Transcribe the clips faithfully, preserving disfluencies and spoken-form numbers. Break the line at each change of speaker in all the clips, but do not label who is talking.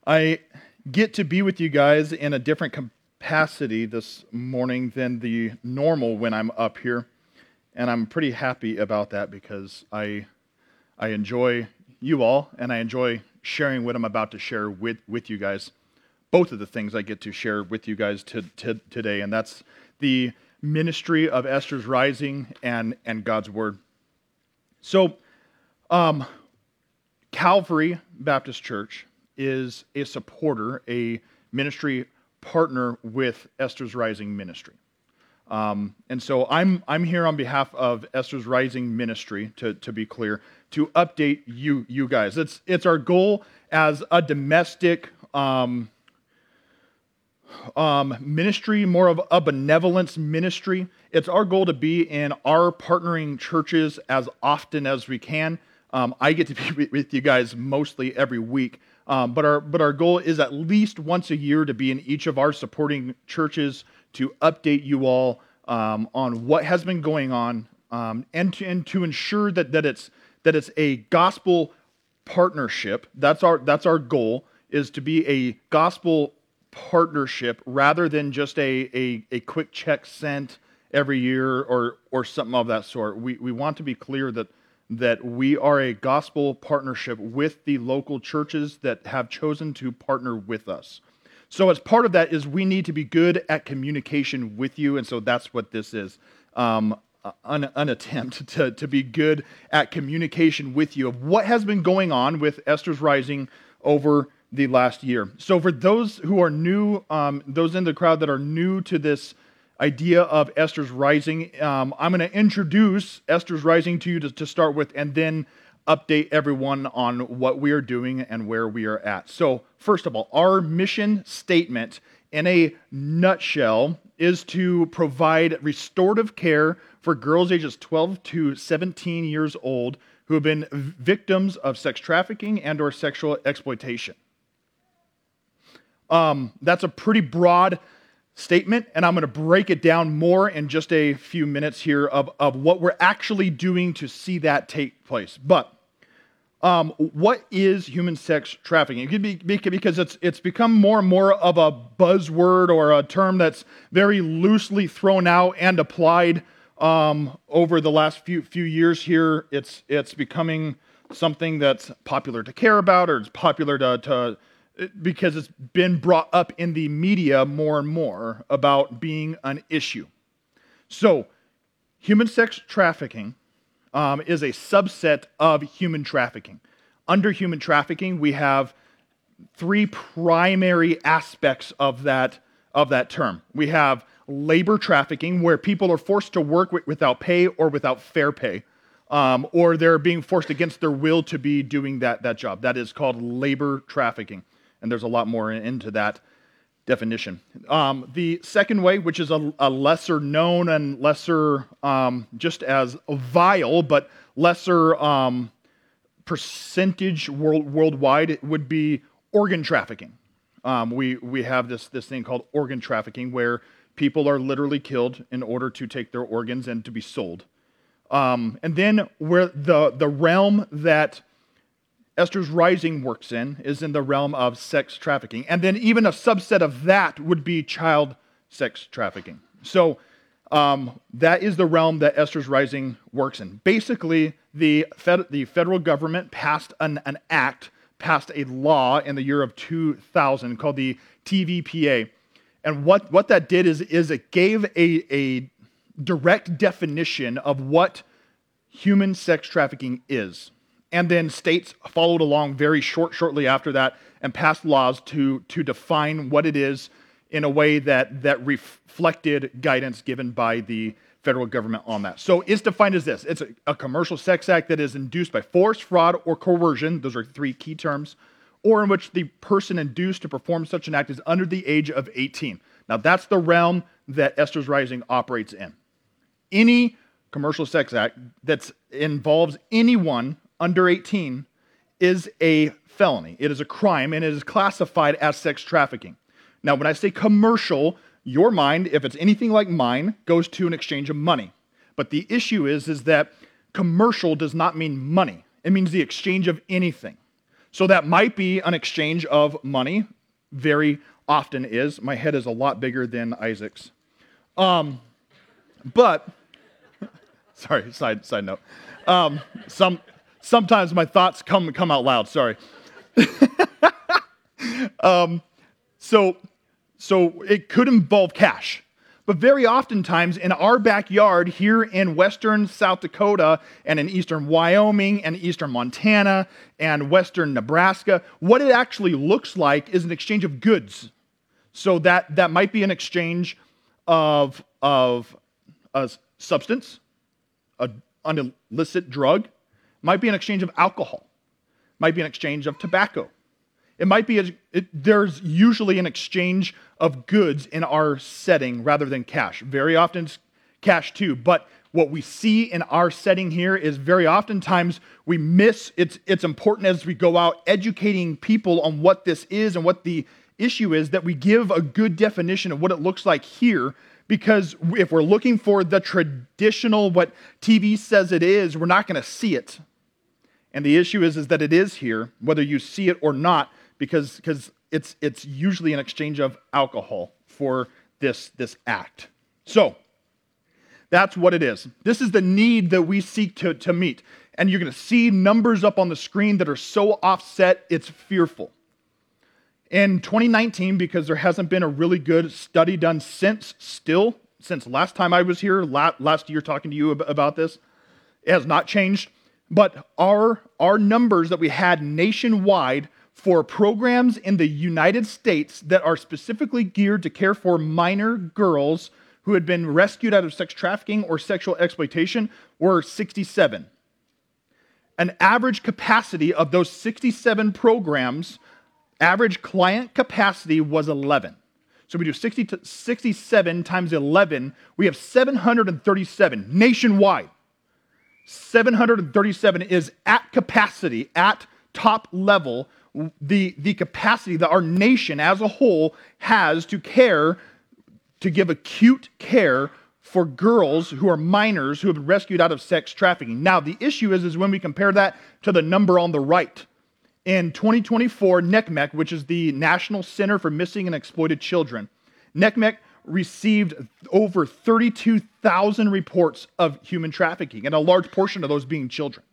I get to be with you guys in a different capacity this morning than the normal when I'm up here, and I'm pretty happy about that because I I enjoy you all, and I enjoy sharing what I'm about to share with, with you guys. Both of the things I get to share with you guys to, to, today, and that's the ministry of Esther's Rising and, and God's Word. So, um, Calvary Baptist Church is a supporter, a ministry partner with Esther's Rising Ministry. Um, and so I'm I'm here on behalf of Esther's Rising Ministry, to, to be clear, to update you you guys. It's it's our goal as a domestic um, um, ministry, more of a benevolence ministry. It's our goal to be in our partnering churches as often as we can. Um, I get to be with you guys mostly every week. Um, but our but our goal is at least once a year to be in each of our supporting churches to update you all um, on what has been going on, um, and to and to ensure that that it's that it's a gospel partnership. That's our that's our goal, is to be a gospel partnership rather than just a a, a quick check sent every year or or something of that sort. We we want to be clear that. that we are a gospel partnership with the local churches that have chosen to partner with us. So as part of that is we need to be good at communication with you, and so that's what this is, um, an, an attempt to, to be good at communication with you of what has been going on with Esther's Rising over the last year. So for those who are new, um, those in the crowd that are new to this idea of Esther's Rising, um, I'm going to introduce Esther's Rising to you to, to start with, and then update everyone on what we are doing and where we are at. So first of all, our mission statement in a nutshell is to provide restorative care for girls ages twelve to seventeen years old who have been victims of sex trafficking and or sexual exploitation. Um, that's a pretty broad statement, and I'm going to break it down more in just a few minutes here of, of what we're actually doing to see that take place. But um, what is human sex trafficking? It could be because it's it's become more and more of a buzzword or a term that's very loosely thrown out and applied um, over the last few few years here. It's it's becoming something that's popular to care about, or it's popular to to because it's been brought up in the media more and more about being an issue. So, human sex trafficking um, is a subset of human trafficking. Under human trafficking, we have three primary aspects of that, of that term. We have labor trafficking, where people are forced to work w- without pay or without fair pay, um, or they're being forced against their will to be doing that, that job. That is called labor trafficking. And there's a lot more into that definition. Um, the second way, which is a, a lesser known and lesser, um, just as vile, but lesser um, percentage world, worldwide, it would be organ trafficking. Um, we we have this this thing called organ trafficking, where people are literally killed in order to take their organs and to be sold. Um, and then where the the realm that Esther's Rising works in is in the realm of sex trafficking. And then even a subset of that would be child sex trafficking. So um, that is the realm that Esther's Rising works in. Basically, the, fed, the federal government passed an, an act, passed a law in the year of two thousand called the T V P A. And what, what that did is, is it gave a, a direct definition of what human sex trafficking is. And then states followed along very short, shortly after that and passed laws to, to define what it is in a way that, that reflected guidance given by the federal government on that. So it's defined as this. It's a, a commercial sex act that is induced by force, fraud, or coercion. Those are three key terms. Or in which the person induced to perform such an act is under the age of eighteen. Now that's the realm that Esther's Rising operates in. Any commercial sex act that involves anyone under eighteen is a felony. It is a crime, and it is classified as sex trafficking. Now, when I say commercial, your mind, if it's anything like mine, goes to an exchange of money. But the issue is, is that commercial does not mean money. It means the exchange of anything. So that might be an exchange of money, very often is. My head is a lot bigger than Isaac's. Um, but, sorry, side side note. Um, some sometimes my thoughts come come out loud. Sorry. um, so so it could involve cash. But very oftentimes in our backyard here in western South Dakota and in eastern Wyoming and eastern Montana and western Nebraska, what it actually looks like is an exchange of goods. So that, that might be an exchange of, of a substance, a, an illicit drug, might be an exchange of alcohol, might be an exchange of tobacco. It might be, a, it, there's usually an exchange of goods in our setting rather than cash. Very often it's cash too, but what we see in our setting here is very oftentimes we miss, it's, it's important as we go out educating people on what this is and what the issue is that we give a good definition of what it looks like here, because if we're looking for the traditional, what T V says it is, we're not going to see it. And the issue is, is that it is here, whether you see it or not, because, because it's, it's usually an exchange of alcohol for this, this act. So that's what it is. This is the need that we seek to, to meet. And you're going to see numbers up on the screen that are so offset, it's fearful. In twenty nineteen, because there hasn't been a really good study done since, still, since last time I was here, last year talking to you about this, it has not changed. But our, our numbers that we had nationwide for programs in the United States that are specifically geared to care for minor girls who had been rescued out of sex trafficking or sexual exploitation were sixty-seven. An average capacity of those sixty-seven programs, average client capacity was eleven. So we do sixty to sixty-seven times eleven, we have seven hundred thirty-seven nationwide. seven hundred thirty-seven is at capacity, at top level, the, the capacity that our nation as a whole has to care, to give acute care for girls who are minors who have been rescued out of sex trafficking. Now, the issue is, is when we compare that to the number on the right. In twenty twenty-four, N C M E C, which is the National Center for Missing and Exploited Children, N C M E C received over thirty-two thousand reports of human trafficking, and a large portion of those being children.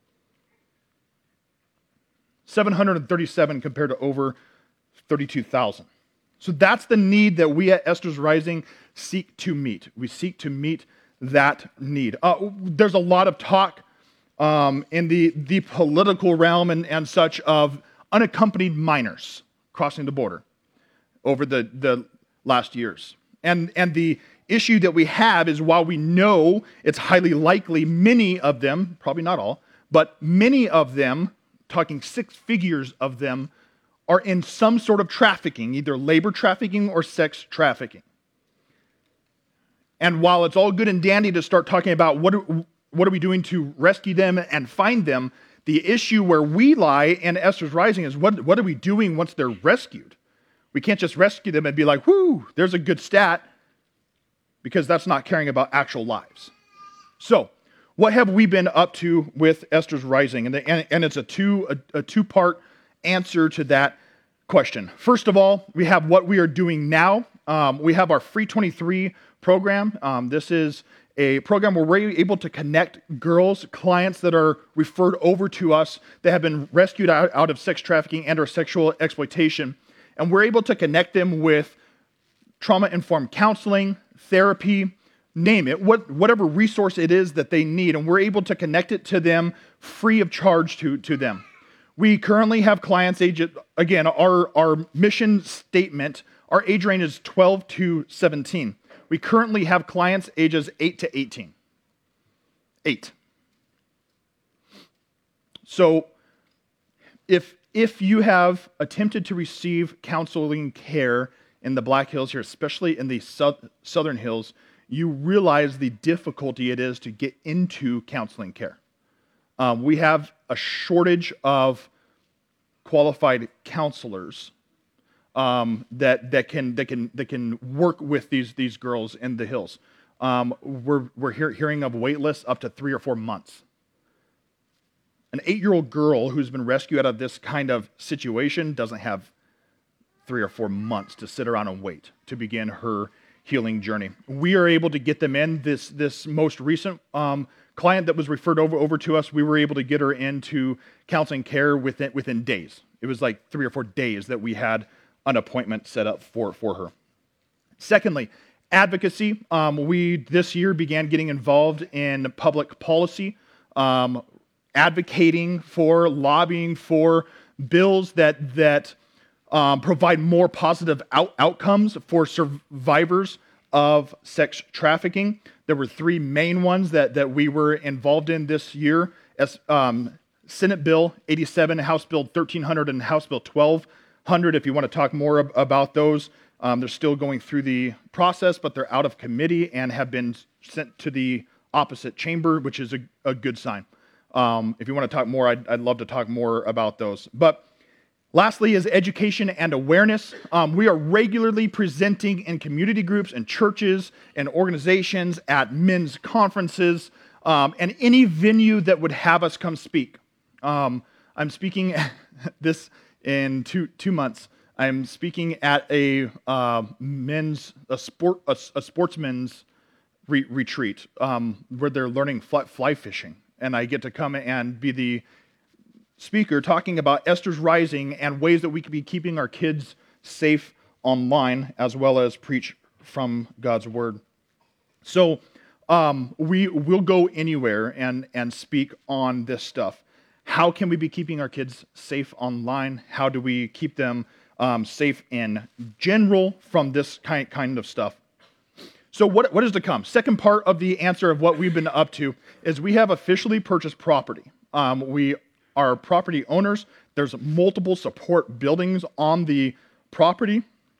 seven hundred thirty-seven compared to over thirty-two thousand. So that's the need that we at Esther's Rising seek to meet. We seek to meet that need. Uh, there's a lot of talk um, in the, the political realm and, and such of unaccompanied minors crossing the border over the, the last years. And, and the issue that we have is, while we know it's highly likely many of them, probably not all, but many of them, talking six figures of them, are in some sort of trafficking, either labor trafficking or sex trafficking. And while it's all good and dandy to start talking about what are, what are we doing to rescue them and find them, the issue where we lie in Esther's Rising is, what, what are we doing once they're rescued? We can't just rescue them and be like, whoo, there's a good stat, because that's not caring about actual lives. So, what have we been up to with Esther's Rising? And, the, and, and it's a, two, a, a two-part answer to that question. First of all, we have what we are doing now. Um, we have our Free twenty-three program. Um, this is a program where we're able to connect girls, clients that are referred over to us that have been rescued out, out of sex trafficking and or sexual exploitation. And we're able to connect them with trauma-informed counseling, therapy, name it, what, whatever resource it is that they need, and we're able to connect it to them free of charge to, to them. We currently have clients age, again, our, our mission statement, our age range is twelve to seventeen. We currently have clients ages eight to eighteen. Eight. So if, if you have attempted to receive counseling care in the Black Hills here, especially in the south, Southern Hills, you realize the difficulty it is to get into counseling care. Um, we have a shortage of qualified counselors um, that that can that can that can work with these these girls in the hills. Um, we're we're hear, hearing of wait lists up to three or four months. An eight-year-old girl who's been rescued out of this kind of situation doesn't have three or four months to sit around and wait to begin her healing journey. We are able to get them in. This this most recent um, client that was referred over, over to us, we were able to get her into counseling care within, within days. It was like three or four days that we had an appointment set up for, for her. Secondly, advocacy. Um, we this year began getting involved in public policy, um, advocating for, lobbying for bills that that um, provide more positive out- outcomes for survivors of sex trafficking. There were three main ones that, that we were involved in this year: as um, Senate Bill eighty-seven, House Bill thirteen hundred, and House Bill twelve hundred. If you want to talk more ab- about those, um, they're still going through the process, but they're out of committee and have been sent to the opposite chamber, which is a, a good sign. Um, if you want to talk more, I'd, I'd love to talk more about those. But lastly is education and awareness. Um, we are regularly presenting in community groups and churches and organizations, at men's conferences, um, and any venue that would have us come speak. Um, I'm speaking this in two two months. I'm speaking at a uh, men's a sport a, a sportsman's re- retreat um, where they're learning fly, fly fishing, and I get to come and be the speaker talking about Esther's Rising and ways that we could be keeping our kids safe online, as well as preach from God's word. So um, we will go anywhere and, and speak on this stuff. How can we be keeping our kids safe online? How do we keep them um, safe in general from this kind, kind of stuff? So what, what is to come? Second part of the answer of what we've been up to is we have officially purchased property. Um, we are property owners. There's multiple support buildings on the property.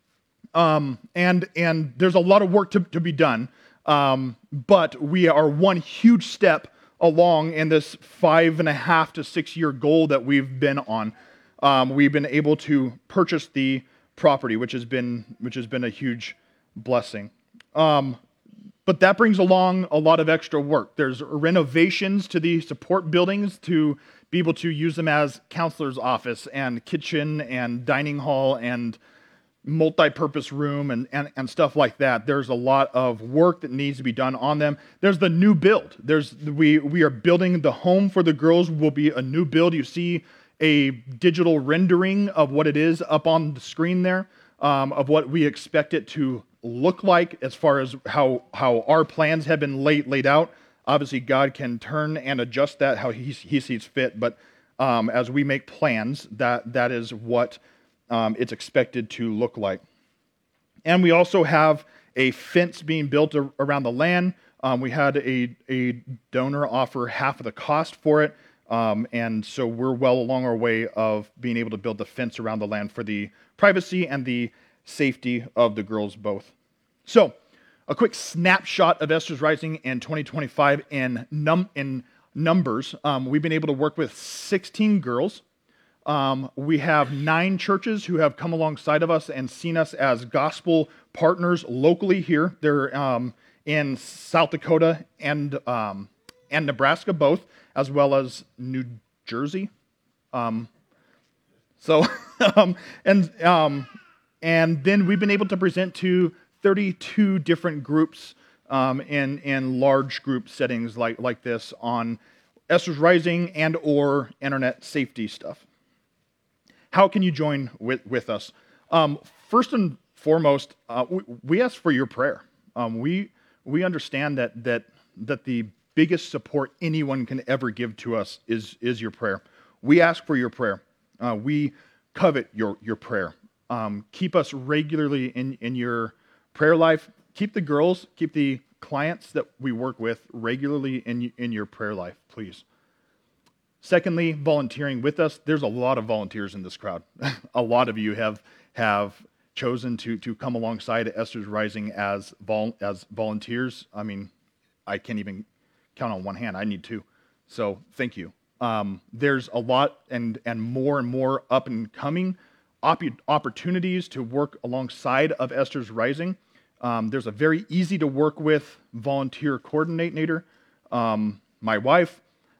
Um, and and there's a lot of work to, to be done. Um, but we are one huge step along in this five and a half to six year goal that we've been on. Um, we've been able to purchase the property, which has been which has been a huge blessing. Um, but that brings along a lot of extra work. There's renovations to the support buildings to be able to use them as counselor's office and kitchen and dining hall and multi-purpose room and, and, and stuff like that. There's a lot of work that needs to be done on them. There's the new build. There's we we are building the home for the girls will be a new build. You see a digital rendering of what it is up on the screen there, um, of what we expect it to look like as far as how how our plans have been laid laid out. Obviously, God can turn and adjust that how he, he sees fit, but um, as we make plans, that that is what um, it's expected to look like. And we also have a fence being built ar- around the land. Um, we had a, a donor offer half of the cost for it, um, and so we're well along our way of being able to build the fence around the land for the privacy and the safety of the girls both. So, a quick snapshot of Esther's Rising in twenty twenty-five in, num- in numbers. Um, we've been able to work with sixteen girls. Um, we have nine churches who have come alongside of us and seen us as gospel partners locally here. They're um, in South Dakota and um, and Nebraska both, as well as New Jersey. Um, so, um, and um, and then we've been able to present to thirty-two different groups um, in in large group settings like like this on Esther's Rising and or internet safety stuff. How can you join with, with us? Um, first and foremost, uh, we, we ask for your prayer. Um, we we understand that that that the biggest support anyone can ever give to us is is your prayer. We ask for your prayer. Uh, we covet your your prayer. Um, keep us regularly in in your prayer life. Keep the girls, keep the clients that we work with regularly in, in your prayer life, please. Secondly, volunteering with us. There's a lot of volunteers in this crowd. A lot of you have have chosen to to come alongside Esther's Rising as vol, as volunteers. I mean, I can't even count on one hand. I need two. So thank you. Um, there's a lot and and more and more up and coming opportunities to work alongside of Esther's Rising. Um, there's a very easy to work with volunteer coordinator, um, my wife.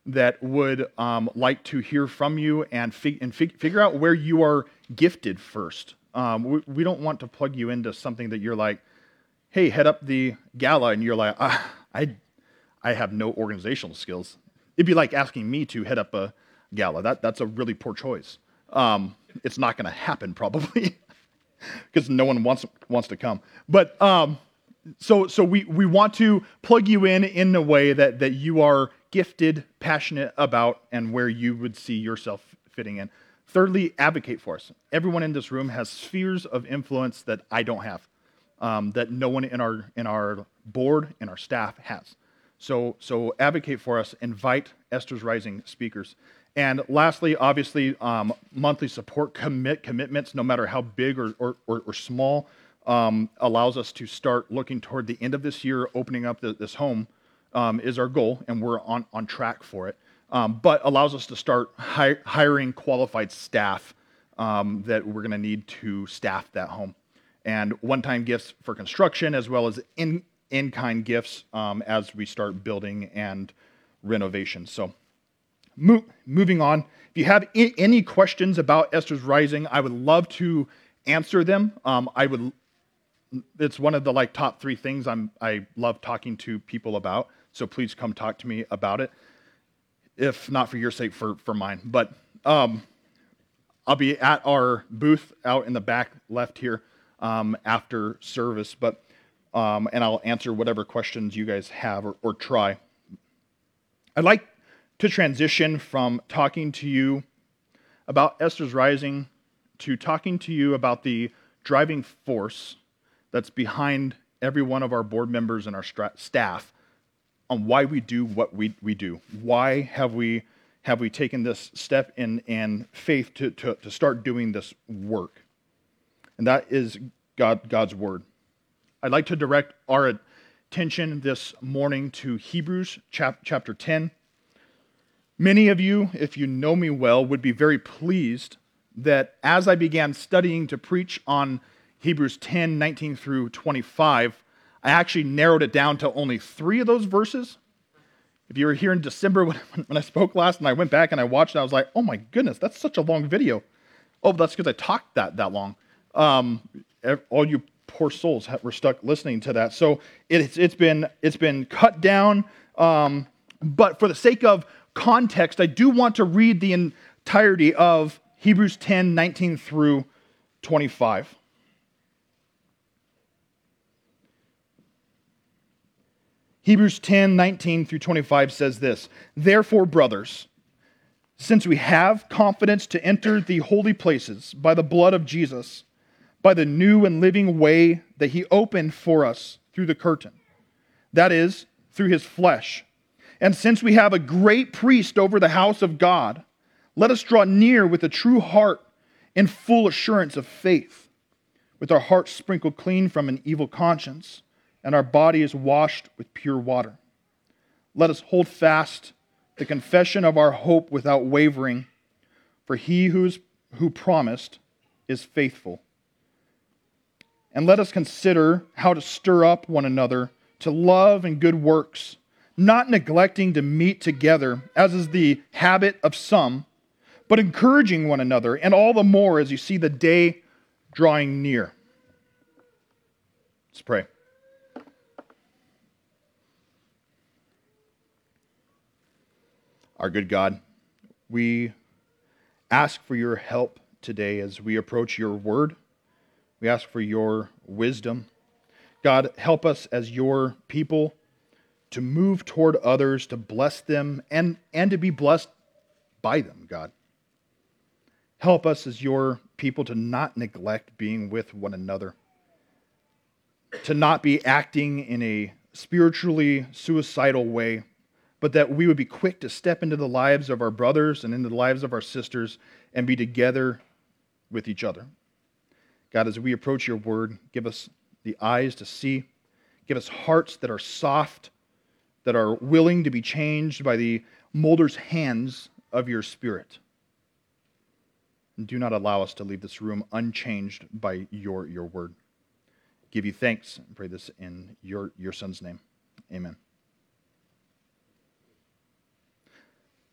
that would um, like to hear from you and, fig- and fig- figure out where you are gifted first. Um, we, we don't want to plug you into something that you're like, hey, head up the gala, and you're like, ah, I, I have no organizational skills. It'd be like asking me to head up a gala. That that's a really poor choice. Um, it's not going to happen probably because no one wants wants to come. But um, so so we we want to plug you in in a way that that you are gifted, passionate about, and where you would see yourself fitting in. Thirdly, advocate for us. Everyone in this room has spheres of influence that I don't have, um, that no one in our in our board and our staff has. So, so advocate for us, invite Esther's Rising speakers. And lastly, obviously, um, monthly support commit commitments, no matter how big or, or, or, or small, um, allows us to start looking toward the end of this year, opening up the, this home um, is our goal, and we're on, on track for it. Um, but allows us to start hi- hiring qualified staff um, that we're going to need to staff that home. And one-time gifts for construction, as well as in in-kind gifts um, as we start building and renovation. So mo- moving on, if you have I- any questions about Esther's Rising, I would love to answer them. Um, I would. It's one of the like top three things I'm I love talking to people about. So please come talk to me about it. If not for your sake, for for mine. But um, I'll be at our booth out in the back left here um, after service. But Um, and I'll answer whatever questions you guys have or, or try. I'd like to transition from talking to you about Esther's Rising to talking to you about the driving force that's behind every one of our board members and our stra- staff on why we do what we, we do. Why have we have we taken this step in, in faith to, to, to start doing this work? And that is God God's Word. I'd like to direct our attention this morning to Hebrews chap- chapter ten. Many of you, if you know me well, would be very pleased that as I began studying to preach on Hebrews ten, nineteen through twenty-five, I actually narrowed it down to only three of those verses. If you were here in December when, when I spoke last and I went back and I watched it, I was like, oh my goodness, that's such a long video. Oh, that's because I talked that, that long. Um, all you poor souls were stuck listening to that. So it's it's been it's been cut down. Um, but for the sake of context, I do want to read the entirety of Hebrews ten, nineteen through twenty-five. Hebrews ten, nineteen through twenty-five says this: Therefore, brothers, since we have confidence to enter the holy places by the blood of Jesus, by the new and living way that he opened for us through the curtain, that is, through his flesh. And since we have a great priest over the house of God, let us draw near with a true heart in full assurance of faith, with our hearts sprinkled clean from an evil conscience, and our bodies washed with pure water. Let us hold fast the confession of our hope without wavering, for he who's, who promised is faithful. And let us consider how to stir up one another to love and good works, not neglecting to meet together, as is the habit of some, but encouraging one another, and all the more as you see the day drawing near. Let's pray. Our good God, we ask for your help today as we approach your word. We ask for your wisdom. God, help us as your people to move toward others, to bless them, and, and to be blessed by them, God. Help us as your people to not neglect being with one another, to not be acting in a spiritually suicidal way, but that we would be quick to step into the lives of our brothers and into the lives of our sisters and be together with each other. God, as we approach your word, give us the eyes to see, give us hearts that are soft, that are willing to be changed by the molder's hands of your Spirit. And do not allow us to leave this room unchanged by your, your word. Give you thanks and pray this in your, your Son's name. Amen.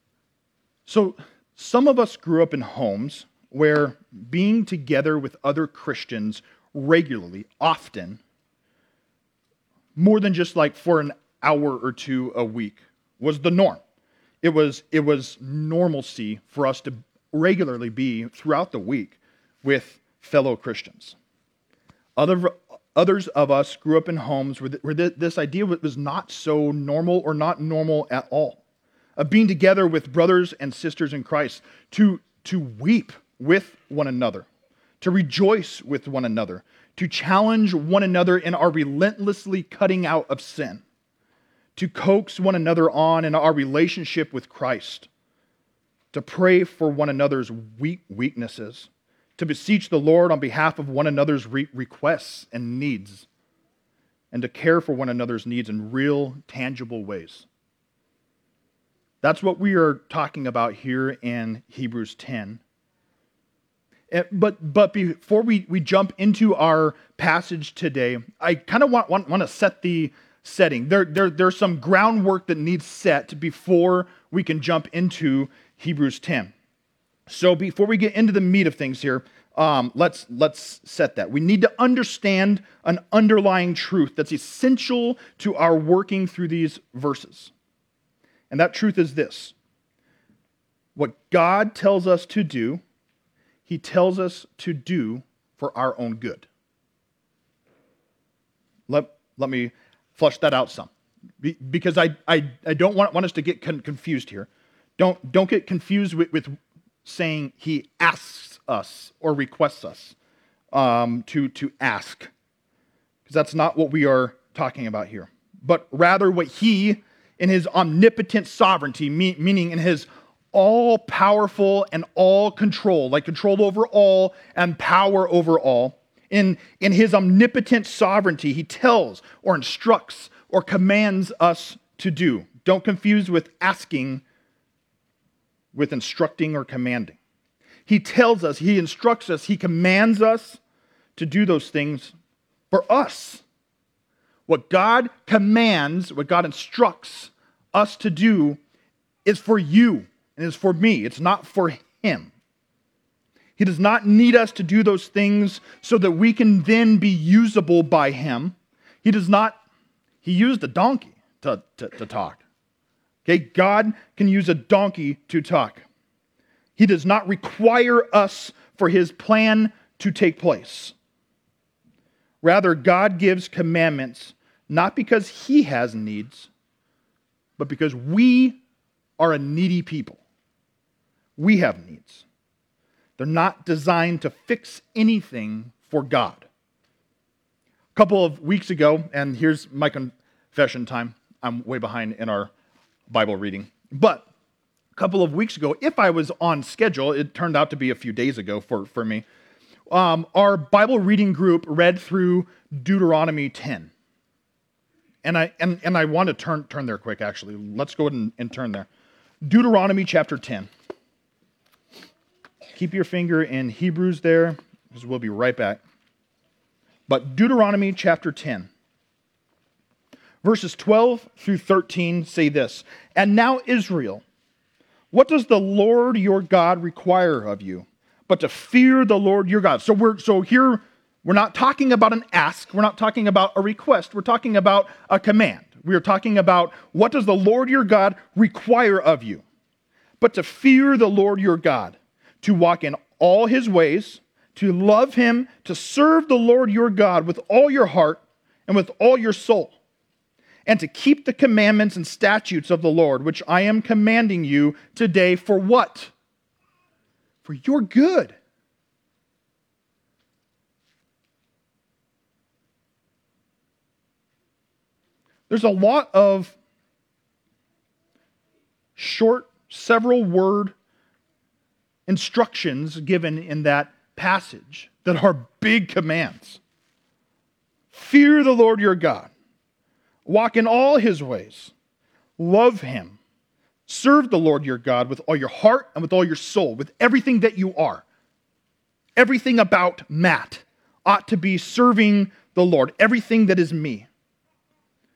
So some of us grew up in homes where being together with other Christians regularly, often, more than just like for an hour or two a week, was the norm. It was, it was normalcy for us to regularly be throughout the week with fellow Christians. Other, others of us grew up in homes where, th- where th- this idea was not so normal or not normal at all. Of being together with brothers and sisters in Christ, to, to weep with one another, to rejoice with one another, to challenge one another in our relentlessly cutting out of sin, to coax one another on in our relationship with Christ, to pray for one another's weak weaknesses, to beseech the Lord on behalf of one another's re- requests and needs, and to care for one another's needs in real, tangible ways. That's what we are talking about here in Hebrews ten. But, but before we, we jump into our passage today, I kind of want, want, want to set the setting. There, there, there's some groundwork that needs set before we can jump into Hebrews ten. So before we get into the meat of things here, um, let's, let's set that. We need to understand an underlying truth that's essential to our working through these verses. And that truth is this: what God tells us to do, He tells us to do for our own good. Let, let me flush that out some. Be, because I, I, I don't want, want us to get con- confused here. Don't, don't get confused with, with saying He asks us or requests us um, to, to ask. Because that's not what we are talking about here. But rather what He, in His omnipotent sovereignty, me, meaning in His all-powerful and all-control, like control over all and power over all, in, in His omnipotent sovereignty, He tells or instructs or commands us to do. Don't confuse with asking with instructing or commanding. He tells us, He instructs us, He commands us to do those things for us. What God commands, what God instructs us to do is for you and is for me. It's not for Him. He does not need us to do those things so that we can then be usable by Him. He does not, He used a donkey to, to, to talk. Okay, God can use a donkey to talk. He does not require us for His plan to take place. Rather, God gives commandments not because He has needs, but because we are a needy people. We have needs. They're not designed to fix anything for God. A couple of weeks ago, and here's my confession time. I'm way behind in our Bible reading. But a couple of weeks ago, if I was on schedule, it turned out to be a few days ago for, for me, um, our Bible reading group read through Deuteronomy ten. And I and, and I want to turn turn there quick, actually. Let's go ahead and, and turn there. Deuteronomy chapter ten. Keep your finger in Hebrews there, because we'll be right back. But Deuteronomy chapter ten. Verses twelve through thirteen say this: "And now, Israel, what does the Lord your God require of you, but to fear the Lord your God?" So we're so here we're not talking about an ask, we're not talking about a request, we're talking about a command. We are talking about what does the Lord your God require of you? But to fear the Lord your God, to walk in all His ways, to love Him, to serve the Lord your God with all your heart and with all your soul, and to keep the commandments and statutes of the Lord, which I am commanding you today for what? For your good. There's a lot of short, several word instructions given in that passage that are big commands. Fear the Lord your God. Walk in all His ways. Love Him. Serve the Lord your God with all your heart and with all your soul, with everything that you are. Everything about Matt ought to be serving the Lord. Everything that is me.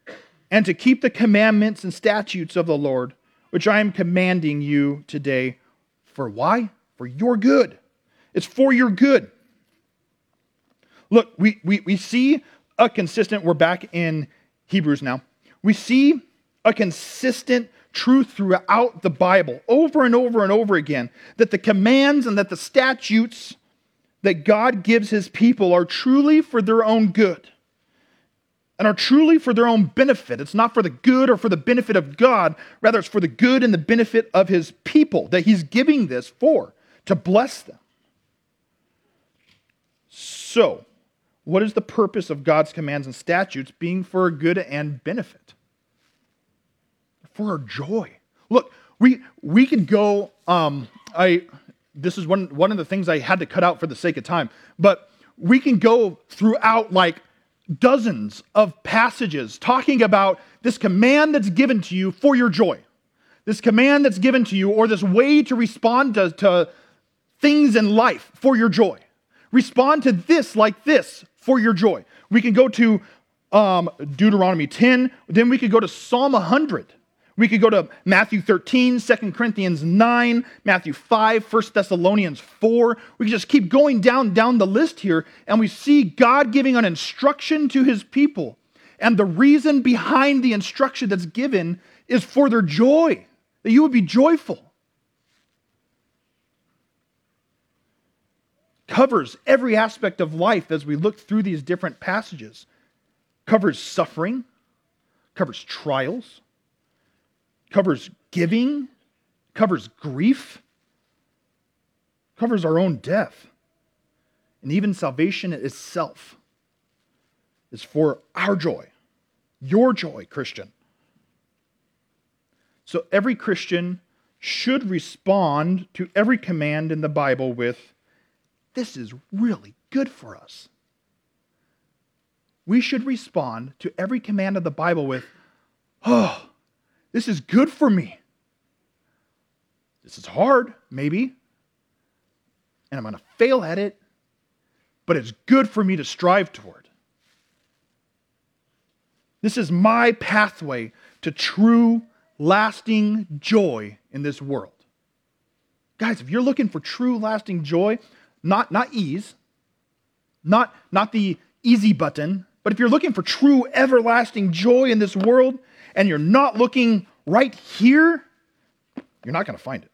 And to keep the commandments and statutes of the Lord, which I am commanding you today For why? For your good. It's for your good. Look, we, we, we see a consistent, we're back in Hebrews now. We see a consistent truth throughout the Bible, over and over and over again, that the commands and that the statutes that God gives his people are truly for their own good and are truly for their own benefit. It's not for the good or for the benefit of God. Rather, it's for the good and the benefit of his people that he's giving this for, to bless them. So, what is the purpose of God's commands and statutes being for our good and benefit? For our joy. Look, we we could go, um, I this is one, one of the things I had to cut out for the sake of time, but we can go throughout like dozens of passages talking about this command that's given to you for your joy. This command that's given to you, or this way to respond to, to things in life for your joy. Respond to this like this for your joy. We can go to um, Deuteronomy ten, then we could go to Psalm one hundred. We could go to Matthew thirteen, Second Corinthians nine, Matthew five, First Thessalonians four. We can just keep going down, down the list here, and we see God giving an instruction to his people. And the reason behind the instruction that's given is for their joy, that you would be joyful. Covers every aspect of life as we look through these different passages. Covers suffering, covers trials, covers giving, covers grief, covers our own death. And even salvation itself is for our joy, your joy, Christian. So every Christian should respond to every command in the Bible with, this is really good for us. We should respond to every command of the Bible with, oh, this is good for me. This is hard, maybe, and I'm going to fail at it, but it's good for me to strive toward. This is my pathway to true, lasting joy in this world. Guys, if you're looking for true, lasting joy, not, not ease, not, not the easy button, but if you're looking for true, everlasting joy in this world, and you're not looking right here, you're not going to find it.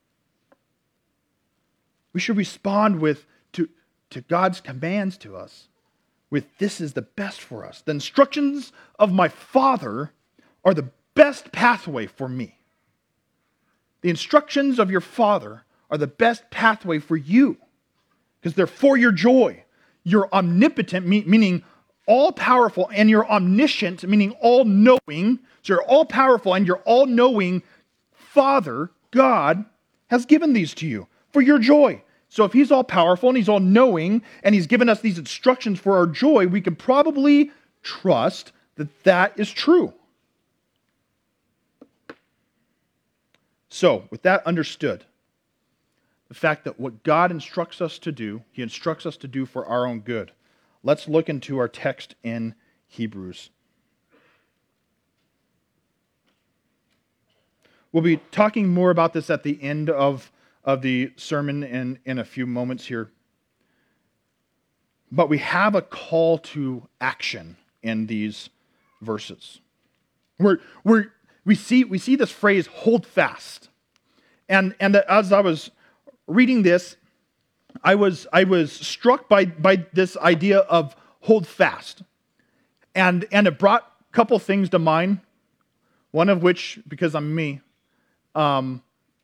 We should respond with to, to God's commands to us with, this is the best for us. The instructions of my Father are the best pathway for me. The instructions of your Father are the best pathway for you because they're for your joy. You're omnipotent, meaning all-powerful, and you're omniscient, meaning all-knowing. So you're all-powerful and you're all-knowing Father, God, has given these to you for your joy. So if he's all-powerful and he's all-knowing and he's given us these instructions for our joy, we can probably trust that that is true. So with that understood, the fact that what God instructs us to do, he instructs us to do for our own good. Let's look into our text in Hebrews. We'll be talking more about this at the end of, of the sermon in, in a few moments here. But we have a call to action in these verses. We're, we're, we, see, we see this phrase, hold fast. And, and as I was reading this, I was I was struck by, by this idea of hold fast. And, and it brought a couple things to mind. One of which, because I'm me, um,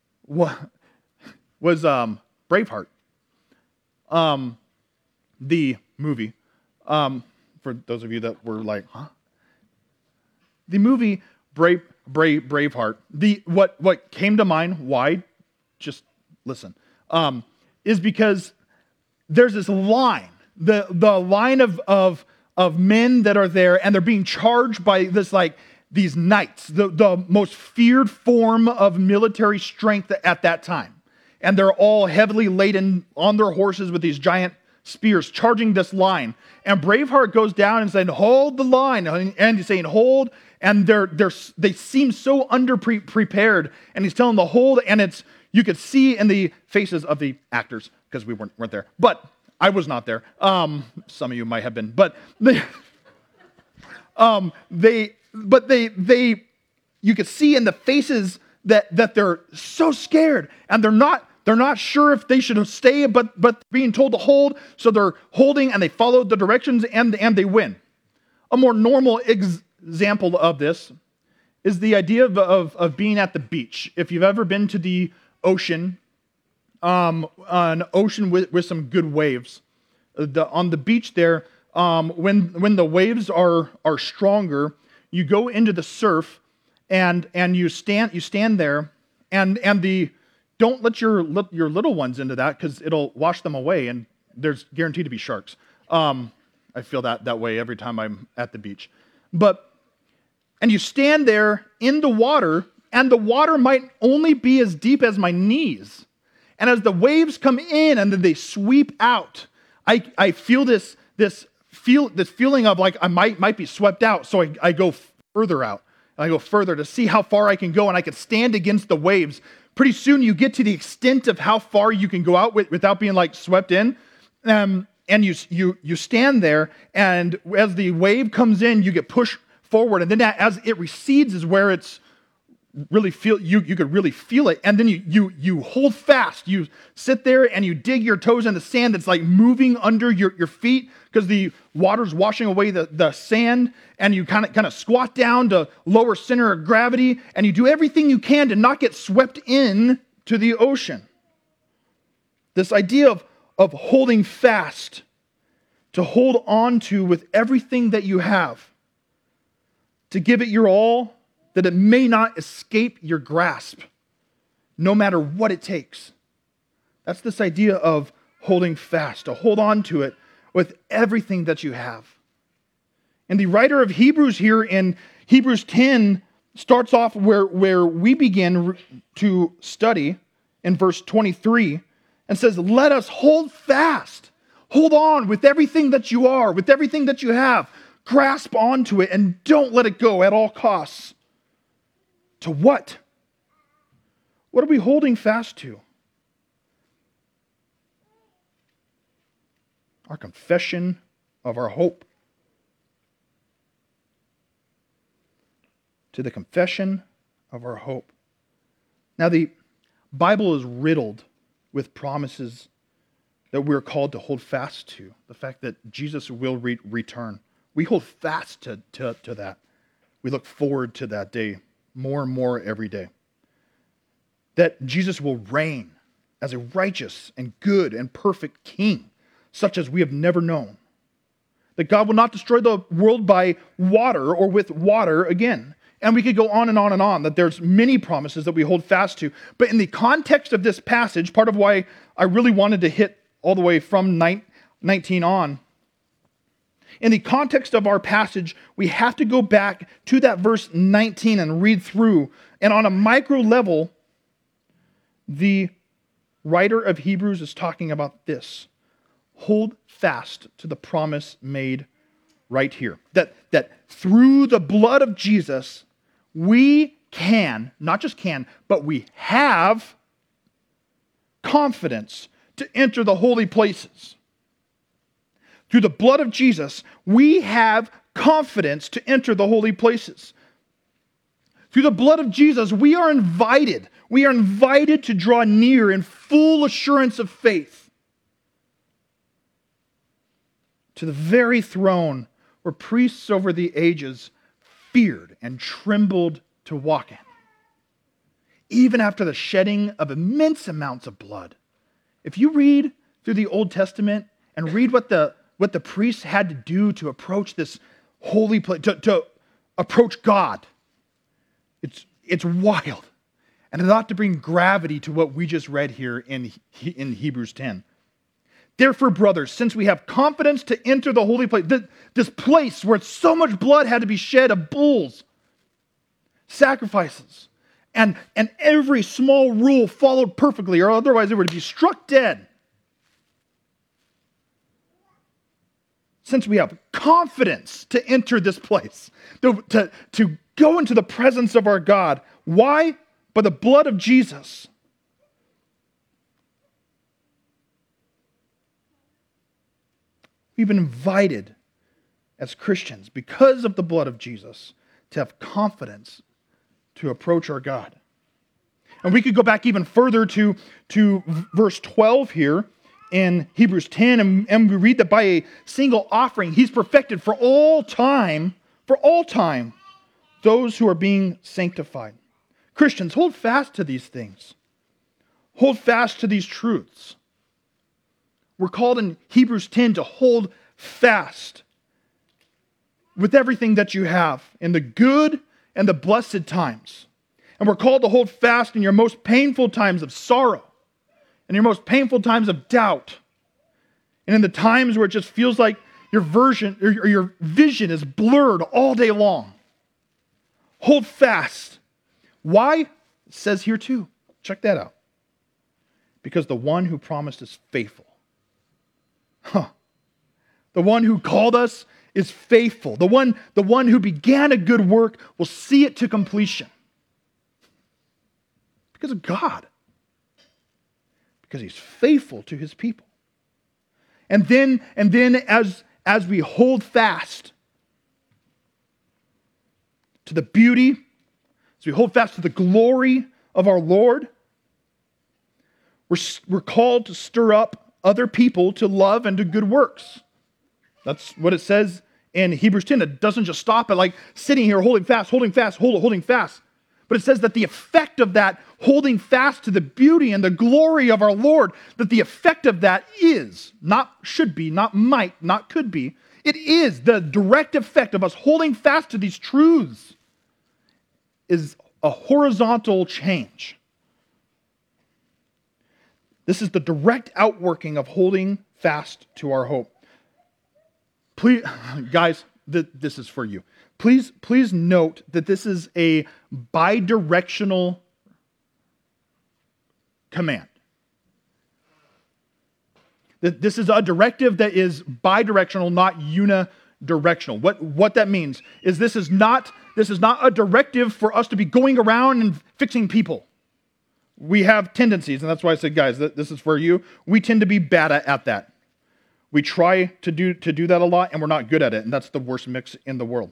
was um, Braveheart. Um, the movie. Um, for those of you that were like, huh? The movie Brave, Brave, Braveheart. The, what, what came to mind, why? Just listen. Um, is because there's this line, the, the line of, of, of men that are there, and they're being charged by this, like, these knights, the, the most feared form of military strength at that time. And they're all heavily laden on their horses with these giant spears, charging this line. And Braveheart goes down and saying, hold the line. And he's saying, hold. And they're, they're, they seem so under-prepared. And he's telling them to hold, and it's, you could see in the faces of the actors, because we weren't, weren't there, but I was not there. Um, some of you might have been, but they, um, they, but they, they, you could see in the faces that that they're so scared, and they're not, they're not sure if they should stay, but but being told to hold, so they're holding, and they follow the directions, and and they win. A more normal ex- example of this is the idea of, of of being at the beach. If you've ever been to the ocean, um, an ocean with, with some good waves. The, on the beach there, um, when when the waves are are stronger, you go into the surf, and and you stand you stand there, and and the don't let your your little ones into that, because it'll wash them away, and there's guaranteed to be sharks. Um, I feel that that way every time I'm at the beach, but and you stand there in the water, and the water might only be as deep as my knees. And as the waves come in and then they sweep out, I, I feel this this feel this feeling of like I might might be swept out. So I, I go further out. I go further to see how far I can go, and I can stand against the waves. Pretty soon you get to the extent of how far you can go out with, without being like swept in. Um, and you you you stand there, and as the wave comes in, you get pushed forward, and then as it recedes is where it's really feel you you could really feel it, and then you you you hold fast. You sit there and you dig your toes in the sand that's like moving under your, your feet, because the water's washing away the, the sand, and you kind of kind of squat down to lower center of gravity, and you do everything you can to not get swept in to the ocean. This idea of of holding fast, to hold on to with everything that you have, to give it your all, that it may not escape your grasp, no matter what it takes. That's this idea of holding fast, to hold on to it with everything that you have. And the writer of Hebrews here in Hebrews ten starts off where, where we begin to study in verse twenty-three, and says, let us hold fast, hold on with everything that you are, with everything that you have. Grasp onto it and don't let it go at all costs. To what? What are we holding fast to? Our confession of our hope. To the confession of our hope. Now, the Bible is riddled with promises that we're called to hold fast to. The fact that Jesus will re- return. We hold fast to, to, to that. We look forward to that day more and more every day. That Jesus will reign as a righteous and good and perfect king, such as we have never known. That God will not destroy the world by water or with water again. And we could go on and on and on, that there's many promises that we hold fast to. But in the context of this passage, part of why I really wanted to hit all the way from nineteen on, in the context of our passage, we have to go back to that verse nineteen and read through. And on a micro level, the writer of Hebrews is talking about this. Hold fast to the promise made right here. That, that through the blood of Jesus, we can, not just can, but we have confidence to enter the holy places. Through the blood of Jesus, we have confidence to enter the holy places. Through the blood of Jesus, we are invited. We are invited to draw near in full assurance of faith to the very throne where priests over the ages feared and trembled to walk in. Even after the shedding of immense amounts of blood. If you read through the Old Testament and read what the what the priests had to do to approach this holy place, to, to approach God, it's it's wild. And it ought to bring gravity to what we just read here in, in Hebrews ten. Therefore, brothers, since we have confidence to enter the holy place, this place where so much blood had to be shed of bulls, sacrifices, and, and every small rule followed perfectly, or otherwise it would be struck dead. Since we have confidence to enter this place, to, to, to go into the presence of our God. Why? By the blood of Jesus. We've been invited as Christians, because of the blood of Jesus, to have confidence to approach our God. And we could go back even further to, to verse twelve here in Hebrews ten, and, and we read that by a single offering, he's perfected for all time, for all time, those who are being sanctified. Christians, hold fast to these things. Hold fast to these truths. We're called in Hebrews ten to hold fast with everything that you have in the good and the blessed times. And we're called to hold fast in your most painful times of sorrow, in your most painful times of doubt, and in the times where it just feels like your version or your vision is blurred all day long. Hold fast. Why? It says here too. Check that out. Because the one who promised is faithful. Huh. The one who called us is faithful. The one, the one who began a good work will see it to completion. Because of God. Because he's faithful to his people. And then, and then as, as we hold fast to the beauty, as we hold fast to the glory of our Lord, we're, we're called to stir up other people to love and to good works. That's what it says in Hebrews ten. It doesn't just stop at like sitting here holding fast, holding fast, hold, holding fast. But it says that the effect of that holding fast to the beauty and the glory of our Lord, that the effect of that is, not should be, not might, not could be, it is the direct effect of us holding fast to these truths is a horizontal change. This is the direct outworking of holding fast to our hope. Please, guys, th- this is for you. Please, please note that this is a bidirectional command. That this is a directive that is bidirectional, not unidirectional. What, what that means is this is not this is not a directive for us to be going around and fixing people. We have tendencies, and that's why I said, guys, this is for you. We tend to be bad at that. We try to do to do that a lot, and we're not good at it, and that's the worst mix in the world.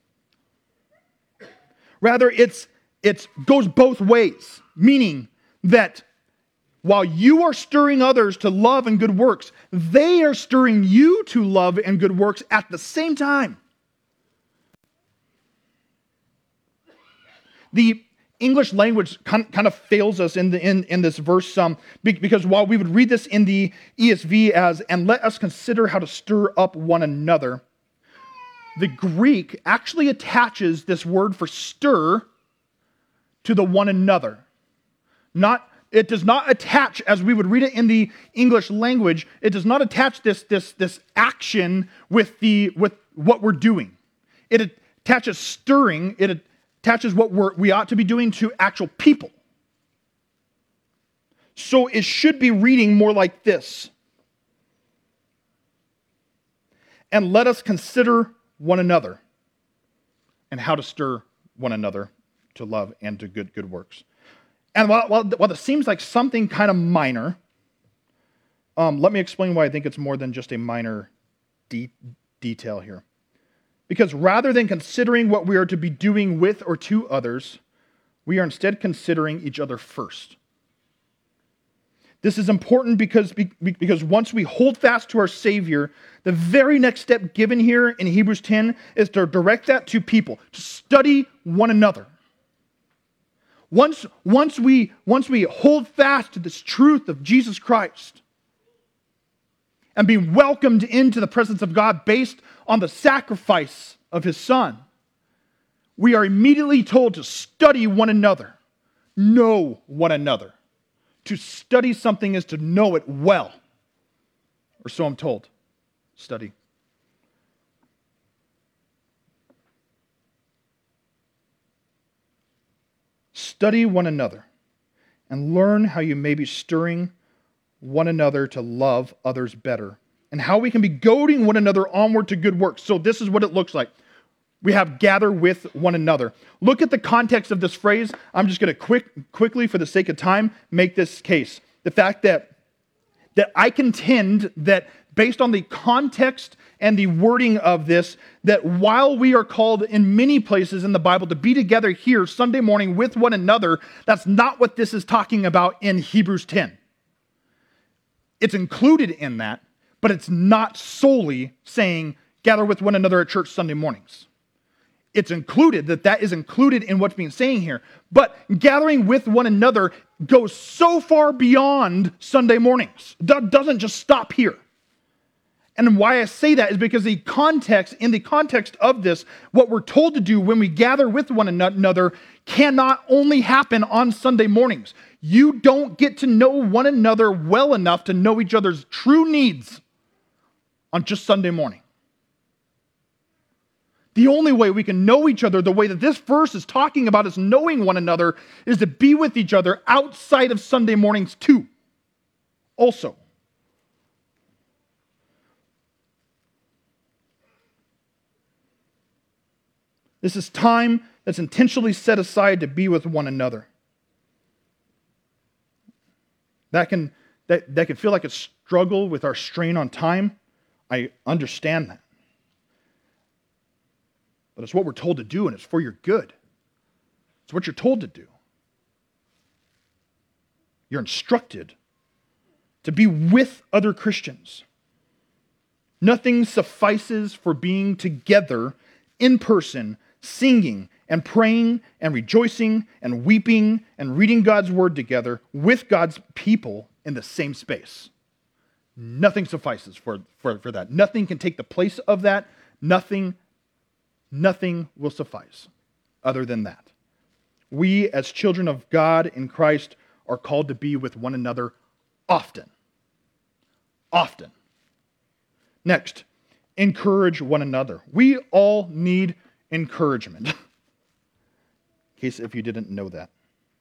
Rather, it's it goes both ways, meaning that while you are stirring others to love and good works, they are stirring you to love and good works at the same time. The English language kind of fails us in, the, in, in this verse um, because while we would read this in the E S V as, and let us consider how to stir up one another, the Greek actually attaches this word for stir to the one another. Not, it does not attach, as we would read it in the English language, it does not attach this, this, this action with, the, with what we're doing. It attaches stirring, it attaches what we're, we ought to be doing to actual people. So it should be reading more like this. And let us consider one another and how to stir one another to love and to good good works. And while, while, while it seems like something kind of minor, um, let me explain why I think it's more than just a minor de- detail here. Because rather than considering what we are to be doing with or to others, we are instead considering each other first. This is important because, because once we hold fast to our Savior, the very next step given here in Hebrews ten is to direct that to people, to study one another. Once, once, we, once we hold fast to this truth of Jesus Christ and be welcomed into the presence of God based on the sacrifice of His Son, we are immediately told to study one another, know one another. To study something is to know it well, or so I'm told. Study. Study one another and learn how you may be stirring one another to love others better and how we can be goading one another onward to good works. So this is what it looks like. We have gather with one another. Look at the context of this phrase. I'm just going to quick, quickly, for the sake of time, make this case. The fact that, that I contend that, based on the context and the wording of this, that while we are called in many places in the Bible to be together here Sunday morning with one another, that's not what this is talking about in Hebrews ten. It's included in that, but it's not solely saying gather with one another at church Sunday mornings. It's included, that that is included in what's being saying here. But gathering with one another goes so far beyond Sunday mornings. It doesn't just stop here. And why I say that is because the context, in the context of this, what we're told to do when we gather with one another cannot only happen on Sunday mornings. You don't get to know one another well enough to know each other's true needs on just Sunday morning. The only way we can know each other the way that this verse is talking about us knowing one another is to be with each other outside of Sunday mornings too. Also. This is time that's intentionally set aside to be with one another. That can, that, that can feel like a struggle with our strain on time. I understand that. But it's what we're told to do, and it's for your good. It's what you're told to do. You're instructed to be with other Christians. Nothing suffices for being together in person, singing and praying and rejoicing and weeping and reading God's word together with God's people in the same space. Nothing suffices for, for, for that. Nothing can take the place of that. Nothing Nothing will suffice other than that. We, as children of God in Christ, are called to be with one another often. Often. Next, encourage one another. We all need encouragement. In case if you didn't know that.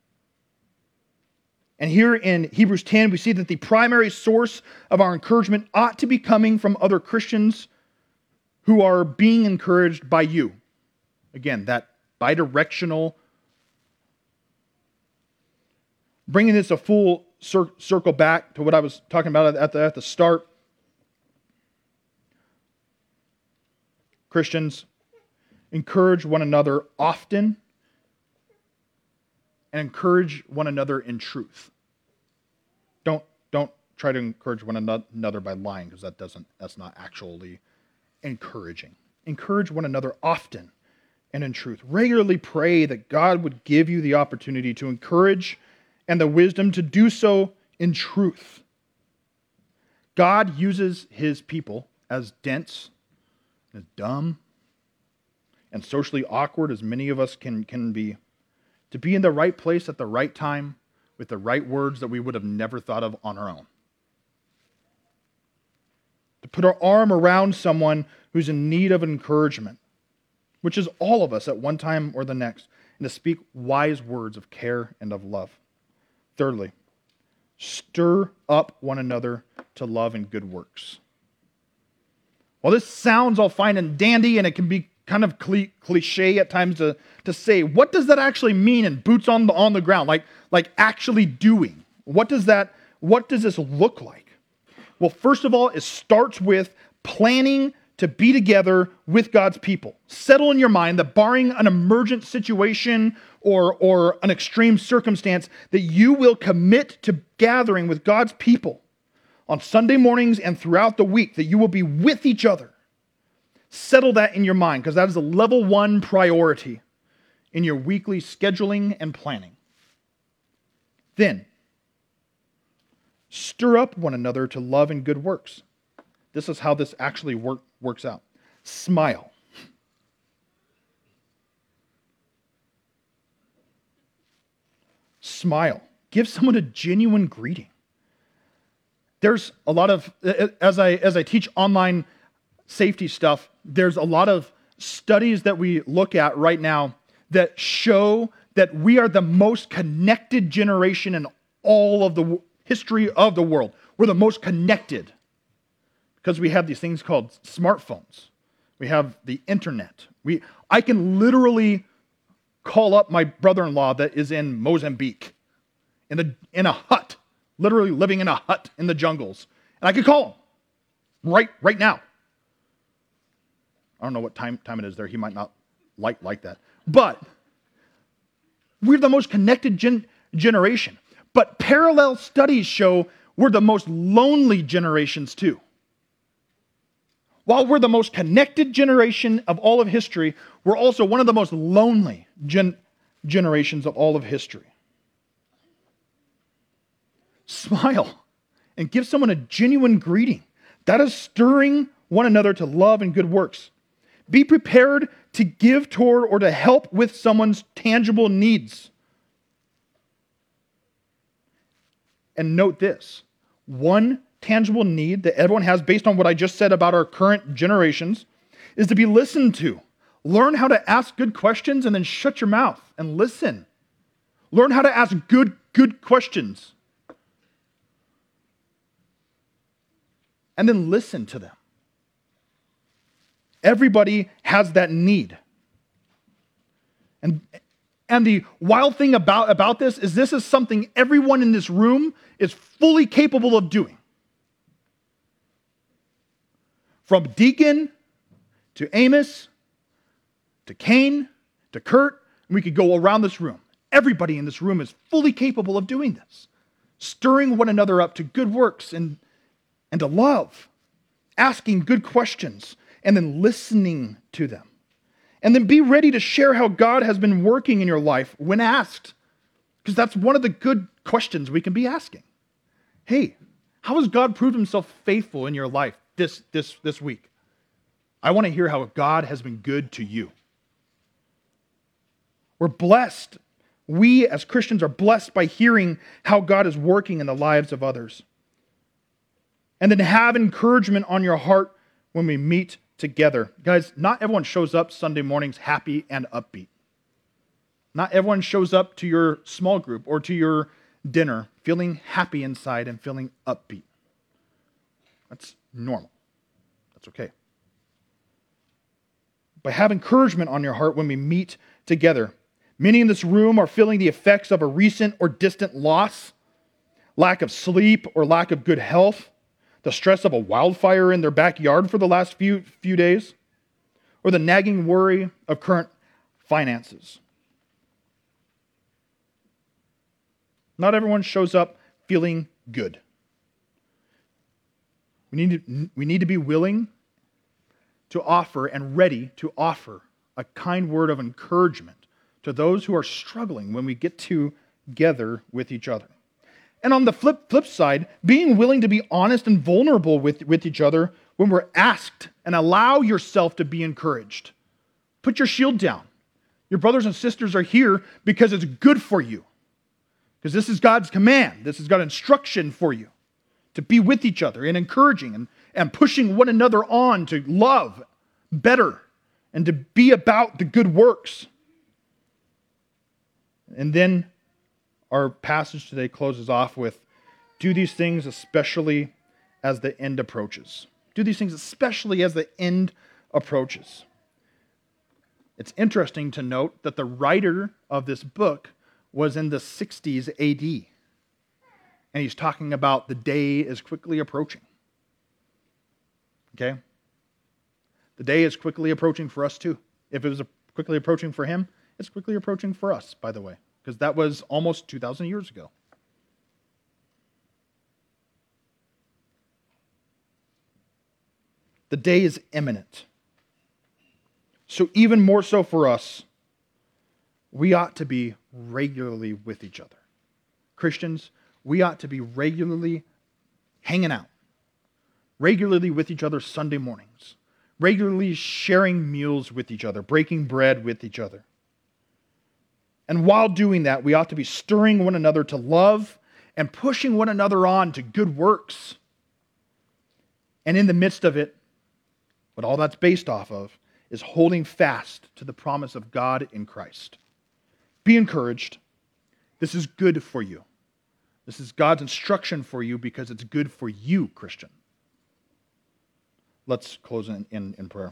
And here in Hebrews ten, we see that the primary source of our encouragement ought to be coming from other Christians who are being encouraged by you. Again, that bidirectional, bringing this a full cir- circle back to what I was talking about at the, at the start. Christians, encourage one another often and encourage one another in truth. Don't, don't try to encourage one another by lying, because that doesn't, that's not actually encouraging. Encourage one another often and in truth. Regularly pray that God would give you the opportunity to encourage and the wisdom to do so in truth. God uses his people, as dense, as dumb, and socially awkward as many of us can, can be, to be in the right place at the right time with the right words that we would have never thought of on our own. To put our arm around someone who's in need of encouragement, which is all of us at one time or the next, and to speak wise words of care and of love. Thirdly, stir up one another to love and good works. While this sounds all fine and dandy, and it can be kind of cliche at times to, to say, what does that actually mean in boots on the, on the ground? Like, like actually doing. What does that, what does this look like? Well, first of all, it starts with planning to be together with God's people. Settle in your mind that barring an emergent situation or, or an extreme circumstance, that you will commit to gathering with God's people on Sunday mornings and throughout the week, that you will be with each other. Settle that in your mind, because that is a level one priority in your weekly scheduling and planning. Then, stir up one another to love and good works. This is how this actually work, works out. Smile. Smile. Give someone a genuine greeting. There's a lot of, as I as I teach online safety stuff, there's a lot of studies that we look at right now that show that we are the most connected generation in all of the history of the world. We're the most connected because we have these things called smartphones. We have the internet. We, I can literally call up my brother-in-law that is in Mozambique, in a, in a hut, literally living in a hut in the jungles. And I could call him. Right, right now. I don't know what time, time it is there. He might not like, like that. But we're the most connected gen- generation. But parallel studies show we're the most lonely generations too. While we're the most connected generation of all of history, we're also one of the most lonely gen- generations of all of history. Smile and give someone a genuine greeting. That is stirring one another to love and good works. Be prepared to give toward or to help with someone's tangible needs. And note this, one tangible need that everyone has based on what I just said about our current generations is to be listened to. Learn how to ask good questions and then shut your mouth and listen. Learn how to ask good, good questions. And then listen to them. Everybody has that need. And, and the wild thing about, about this is this is something everyone in this room is fully capable of doing. From Deacon to Amos to Kane to Kurt, we could go around this room. Everybody in this room is fully capable of doing this. Stirring one another up to good works and, and to love. Asking good questions and then listening to them. And then be ready to share how God has been working in your life when asked. Because that's one of the good questions we can be asking. Hey, how has God proved himself faithful in your life this, this, this week? I want to hear how God has been good to you. We're blessed. We as Christians are blessed by hearing how God is working in the lives of others. And then have encouragement on your heart when we meet together. Guys, not everyone shows up Sunday mornings happy and upbeat. Not everyone shows up to your small group or to your dinner feeling happy inside and feeling upbeat. That's normal. That's okay. But have encouragement on your heart when we meet together. Many in this room are feeling the effects of a recent or distant loss, lack of sleep or lack of good health, the stress of a wildfire in their backyard for the last few, few days, or the nagging worry of current finances. Not everyone shows up feeling good. We need to, we need to be willing to offer and ready to offer a kind word of encouragement to those who are struggling when we get together with each other. And on the flip, flip side, being willing to be honest and vulnerable with, with each other when we're asked, and allow yourself to be encouraged. Put your shield down. Your brothers and sisters are here because it's good for you. Because this is God's command. This is God's instruction for you to be with each other and encouraging and, and pushing one another on to love better and to be about the good works. And then our passage today closes off with, do these things especially as the end approaches. Do these things especially as the end approaches. It's interesting to note that the writer of this book was in the sixties A D. And he's talking about the day is quickly approaching. Okay? The day is quickly approaching for us too. If it was quickly approaching for him, it's quickly approaching for us, by the way. Because that was almost two thousand years ago. The day is imminent. So even more so for us, we ought to be regularly with each other. Christians, we ought to be regularly hanging out. Regularly with each other Sunday mornings. Regularly sharing meals with each other, breaking bread with each other. And while doing that, we ought to be stirring one another to love and pushing one another on to good works. And in the midst of it, what all that's based off of is holding fast to the promise of God in Christ. Be encouraged. This is good for you. This is God's instruction for you because it's good for you, Christian. Let's close in, in, in prayer.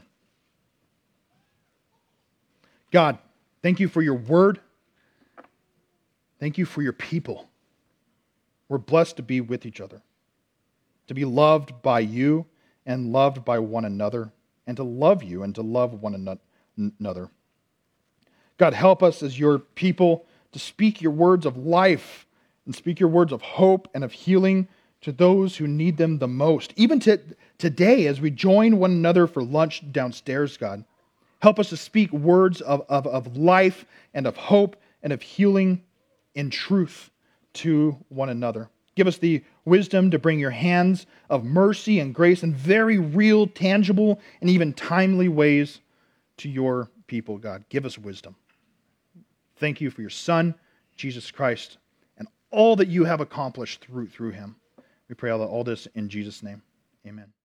God, thank you for your word. Thank you for your people. We're blessed to be with each other, to be loved by you, and loved by one another, and to love you and to love one ano- another. God, help us as your people to speak your words of life and speak your words of hope and of healing to those who need them the most. Even to, today, as we join one another for lunch downstairs, God, help us to speak words of, of, of life and of hope and of healing in truth to one another. Give us the wisdom to bring your hands of mercy and grace in very real, tangible, and even timely ways to your people, God. Give us wisdom. Thank you for your Son, Jesus Christ, and all that you have accomplished through, through him. We pray all, all this in Jesus' name. Amen.